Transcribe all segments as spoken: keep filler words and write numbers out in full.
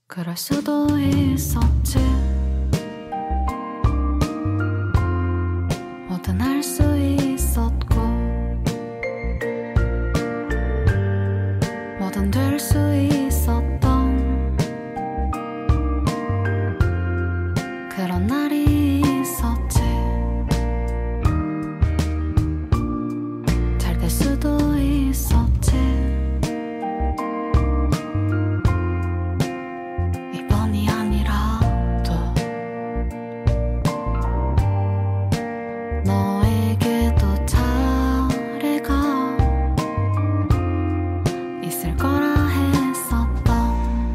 그럴 수도 있었지. 뭐든 할 수 있었고 뭐든 될 수 있었던 그런 날이 있었지. 잘 될 수도 있었지. 이번이 아니라도 너에게도 차례가 있을 거라 했었던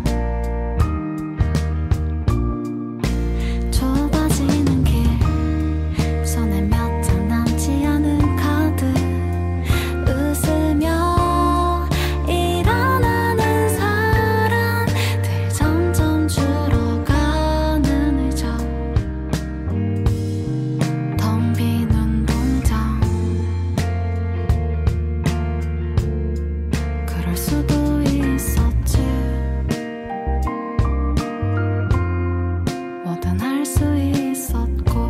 좁아지는 길 손에 몇 장 남지 않은 카드 웃으며 일어나는 사람들 점점 줄어가는 의자 텅 빈 운동장 그럴 수도 있었지. 뭐든 할 수 있었고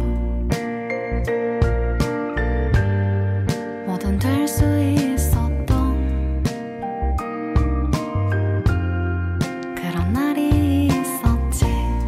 뭐든 될 수 있었던 그런 날이 있었지.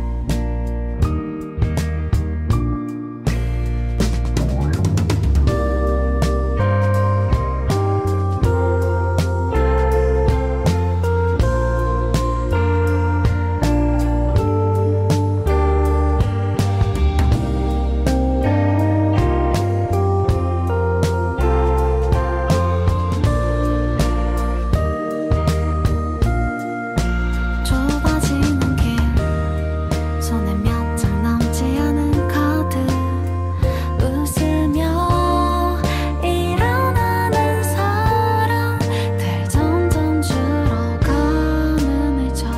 좁아지는 길 손에 몇 장 남지 않은 카드 웃으며 일어나는 사람들 점점 줄어가는 의자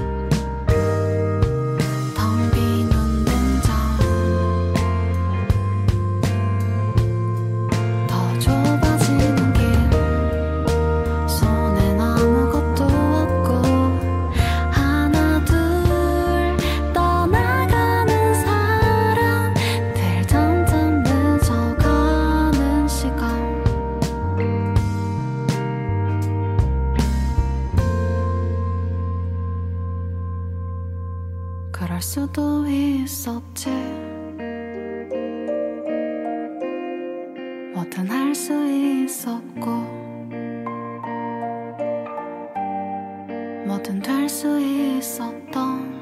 텅 빈 운동장 더 좁아지는 길 손엔 아무것도 없고 하나 둘 떠나가는 사람들 점점 늦어가는 시간 그럴 수도 있었지. 뭐든 할 수 있었고 뭐든 될 수 있었던